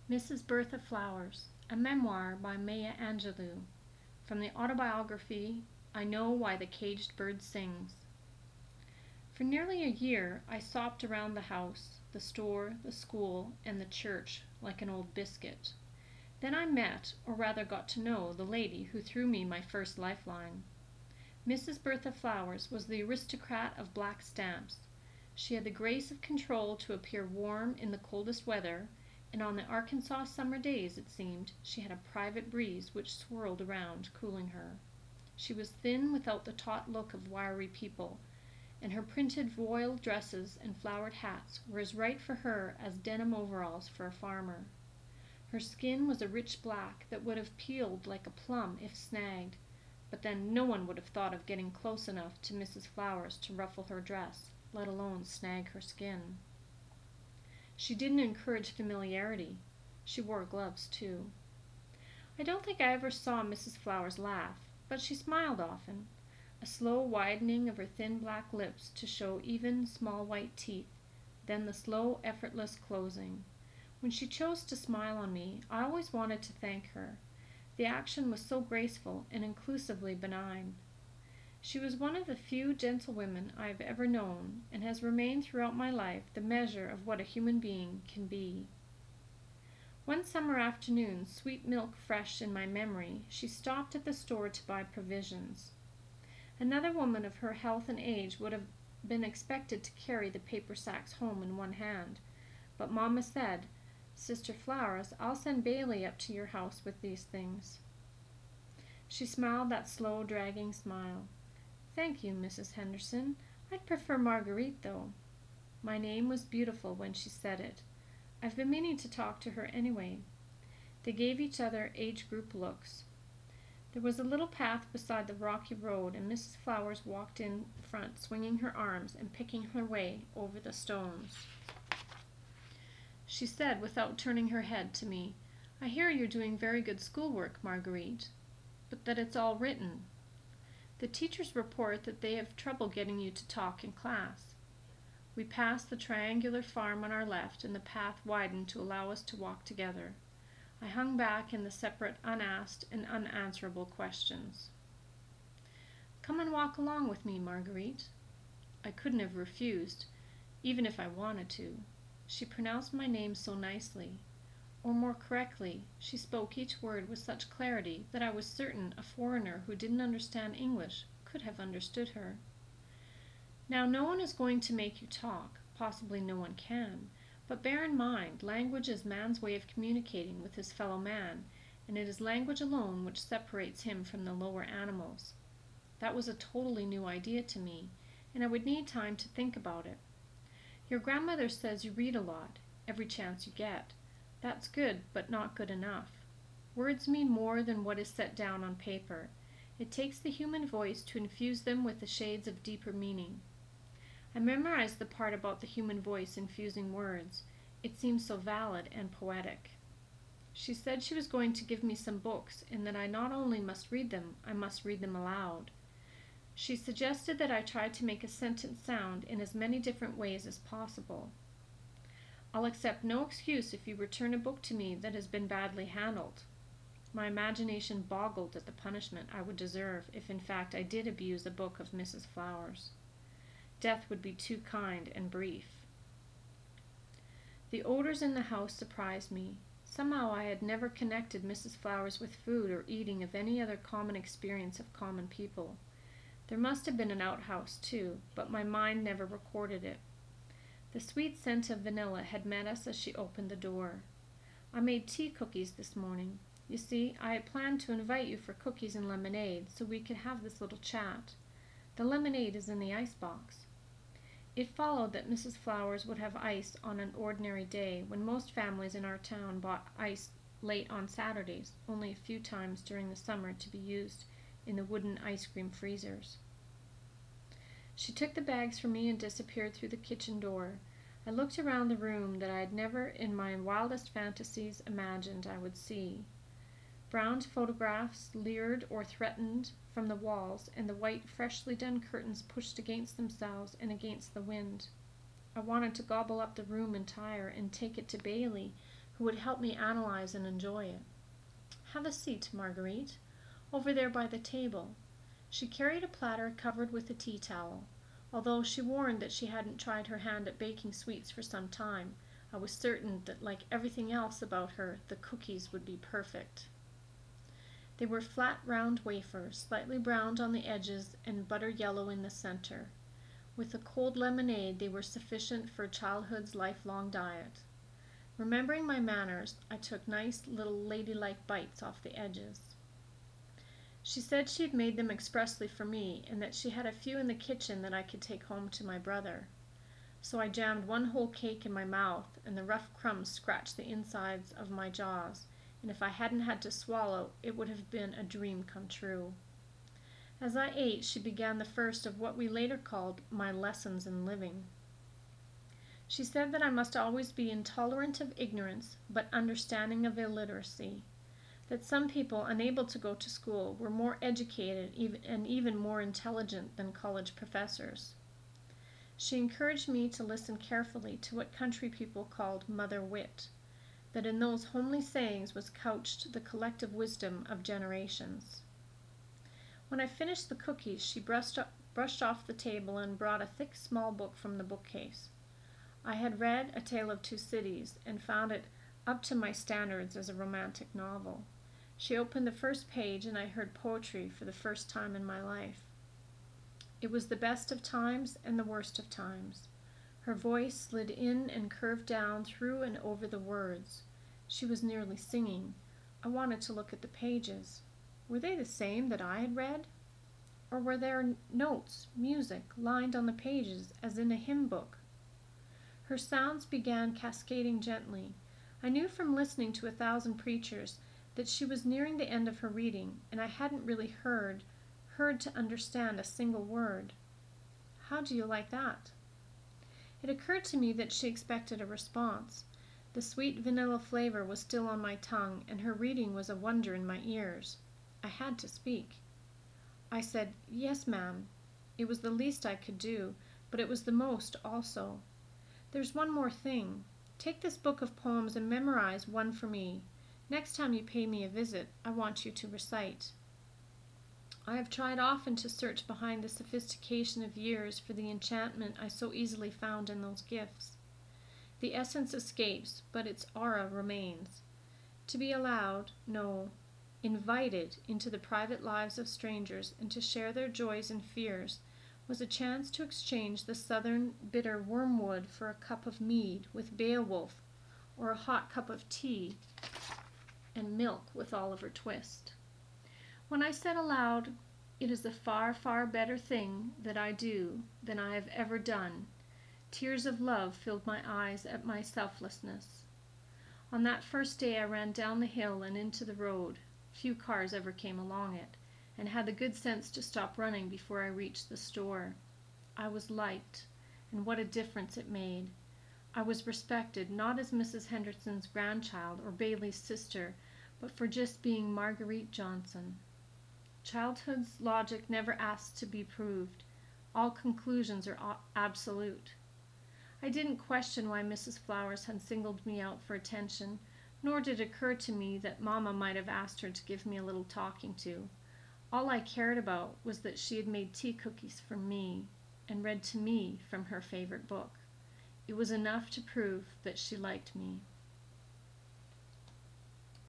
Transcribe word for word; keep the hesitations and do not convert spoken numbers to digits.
Missus Bertha Flowers, a memoir by Maya Angelou, from the autobiography I Know Why the Caged Bird Sings. For nearly a year I sopped around the house, the store, the school, and the church like an old biscuit. Then I met, or rather got to know, the lady who threw me my first lifeline. Missus Bertha Flowers was the aristocrat of black stamps. She had the grace of control to appear warm in the coldest weather, and on the Arkansas summer days, it seemed, she had a private breeze which swirled around, cooling her. She was thin without the taut look of wiry people, and her printed voile dresses and flowered hats were as right for her as denim overalls for a farmer. Her skin was a rich black that would have peeled like a plum if snagged, but then no one would have thought of getting close enough to Missus Flowers to ruffle her dress, let alone snag her skin. She didn't encourage familiarity. She wore gloves, too. I don't think I ever saw Missus Flowers laugh, but she smiled often, a slow widening of her thin black lips to show even, small white teeth, then the slow, effortless closing. When she chose to smile on me, I always wanted to thank her. The action was so graceful and inclusively benign. She was one of the few gentlewomen I have ever known, and has remained throughout my life the measure of what a human being can be. One summer afternoon, sweet milk fresh in my memory, she stopped at the store to buy provisions. Another woman of her health and age would have been expected to carry the paper sacks home in one hand, but Mamma said, "Sister Flowers, I'll send Bailey up to your house with these things." She smiled that slow, dragging smile. "Thank you, Missus Henderson. I'd prefer Marguerite, though." My name was beautiful when she said it. I've been meaning to talk to her anyway. They gave each other age-group looks. There was a little path beside the rocky road, and Missus Flowers walked in front, swinging her arms and picking her way over the stones. She said, without turning her head to me, "I hear you're doing very good schoolwork, Marguerite, but that it's all written. The teachers report that they have trouble getting you to talk in class." We passed the triangular farm on our left, and the path widened to allow us to walk together. I hung back in the separate unasked and unanswerable questions. "Come and walk along with me, Marguerite." I couldn't have refused, even if I wanted to. She pronounced my name so nicely. Or more correctly, she spoke each word with such clarity that I was certain a foreigner who didn't understand English could have understood her. Now, no one is going to make you talk, possibly no one can, but bear in mind, language is man's way of communicating with his fellow man, and it is language alone which separates him from the lower animals. That was a totally new idea to me, and I would need time to think about it. Your grandmother says you read a lot, every chance you get. That's good, but not good enough. Words mean more than what is set down on paper. It takes the human voice to infuse them with the shades of deeper meaning. I memorized the part about the human voice infusing words. It seemed so valid and poetic. She said she was going to give me some books, and that I not only must read them, I must read them aloud. She suggested that I try to make a sentence sound in as many different ways as possible. "I'll accept no excuse if you return a book to me that has been badly handled." My imagination boggled at the punishment I would deserve if in fact I did abuse a book of Missus Flowers. Death would be too kind and brief. The odors in the house surprised me. Somehow I had never connected Missus Flowers with food or eating of any other common experience of common people. There must have been an outhouse, too, but my mind never recorded it. The sweet scent of vanilla had met us as she opened the door. "I made tea cookies this morning. You see, I had planned to invite you for cookies and lemonade so we could have this little chat. The lemonade is in the icebox." It followed that Missus Flowers would have ice on an ordinary day when most families in our town bought ice late on Saturdays, only a few times during the summer to be used in the wooden ice cream freezers. She took the bags from me and disappeared through the kitchen door. I looked around the room that I had never in my wildest fantasies imagined I would see. Brown photographs leered or threatened from the walls, and the white, freshly done curtains pushed against themselves and against the wind. I wanted to gobble up the room entire and take it to Bailey, who would help me analyze and enjoy it. "Have a seat, Marguerite, over there by the table." She carried a platter covered with a tea towel. Although she warned that she hadn't tried her hand at baking sweets for some time, I was certain that, like everything else about her, the cookies would be perfect. They were flat, round wafers, slightly browned on the edges and butter yellow in the center. With a cold lemonade, they were sufficient for childhood's lifelong diet. Remembering my manners, I took nice little ladylike bites off the edges. She said she had made them expressly for me, and that she had a few in the kitchen that I could take home to my brother. So I jammed one whole cake in my mouth, and the rough crumbs scratched the insides of my jaws, and if I hadn't had to swallow, it would have been a dream come true. As I ate, she began the first of what we later called my lessons in living. She said that I must always be intolerant of ignorance, but understanding of illiteracy, that some people unable to go to school were more educated and even more intelligent than college professors. She encouraged me to listen carefully to what country people called mother wit, that in those homely sayings was couched the collective wisdom of generations. When I finished the cookies, she brushed, up, brushed off the table and brought a thick small book from the bookcase. I had read A Tale of Two Cities and found it up to my standards as a romantic novel. She opened the first page and I heard poetry for the first time in my life. It was the best of times and the worst of times. Her voice slid in and curved down through and over the words. She was nearly singing. I wanted to look at the pages. Were they the same that I had read? Or were there notes, music, lined on the pages as in a hymn book? Her sounds began cascading gently. I knew from listening to a thousand preachers that she was nearing the end of her reading, and I hadn't really heard, heard to understand a single word. How do you like that? It occurred to me that she expected a response. The sweet vanilla flavor was still on my tongue, and her reading was a wonder in my ears. I had to speak. I said, "Yes, ma'am." It was the least I could do, but it was the most also. "There's one more thing. Take this book of poems and memorize one for me. Next time you pay me a visit, I want you to recite." I have tried often to search behind the sophistication of years for the enchantment I so easily found in those gifts. The essence escapes, but its aura remains. To be allowed, no, invited into the private lives of strangers and to share their joys and fears was a chance to exchange the southern bitter wormwood for a cup of mead with Beowulf, or a hot cup of tea and milk with Oliver Twist. When I said aloud, "It is a far, far better thing that I do than I have ever done," tears of love filled my eyes at my selflessness. On that first day I ran down the hill and into the road. Few cars ever came along it, and had the good sense to stop running before I reached the store. I was liked, and what a difference it made. I was respected, not as Missus Henderson's grandchild or Bailey's sister, but for just being Marguerite Johnson. Childhood's logic never asks to be proved. All conclusions are absolute. I didn't question why Missus Flowers had singled me out for attention, nor did it occur to me that Mama might have asked her to give me a little talking to. All I cared about was that she had made tea cookies for me and read to me from her favorite book. It was enough to prove that she liked me.